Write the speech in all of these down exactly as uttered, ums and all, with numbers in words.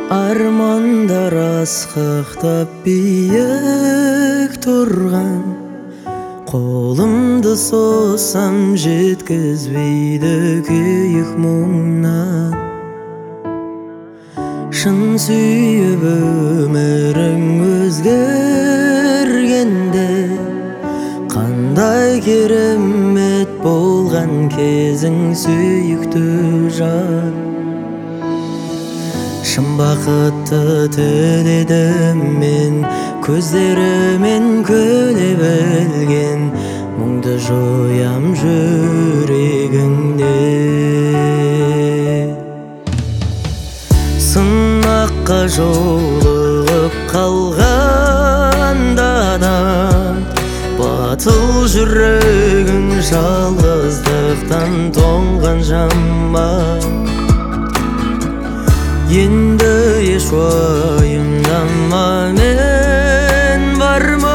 Армандар асқақтап биік тұрған, қолымды созсам жеткізбейді күйік мұңнан. Шын сүйіп өмірің өзгергенде, қандай керемет болған кезің сүйікті жан. Шын бақытты тіледім мен, көздерімен көре білген, мұңды жоям жүрегіңде. Сынаққа жолығып қалғанда да, батыл жүрегің жалғыздықтан тоңған жамма. Енді еш уайымдама, мен бармы?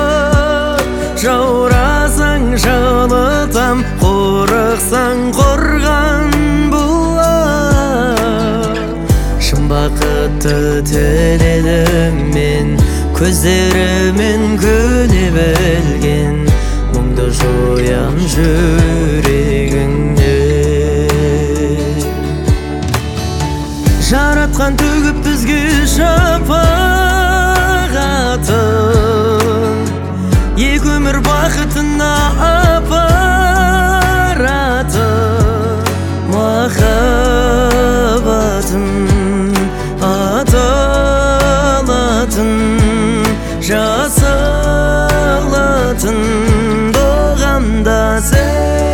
Жаурасаң жалытам, қорықсаң қорған бұлар. Шын бақытты тіледім мен, көздерімен көре білген, мұңды жоям жүрегіңде. Жаратқан төгіп бізге шапағатын, екі өмір бақытына апаратын. Махаббатын аталатын, жасалатын доғамда сен.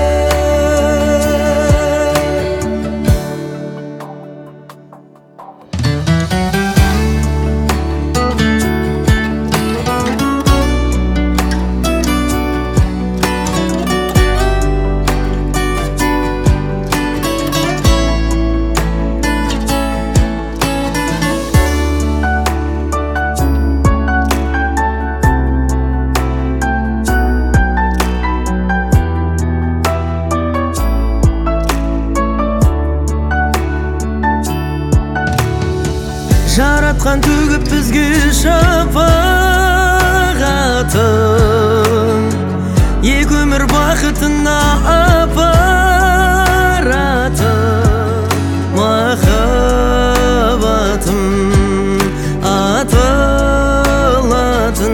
Жаратқан төгіп бізге шапағатын, екі өмір бақытына апаратын. Махаббатым аталатын,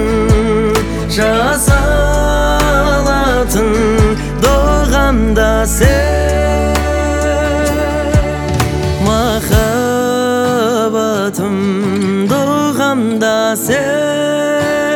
жасалатын доғамда сен. Махаббатым доғамда сен.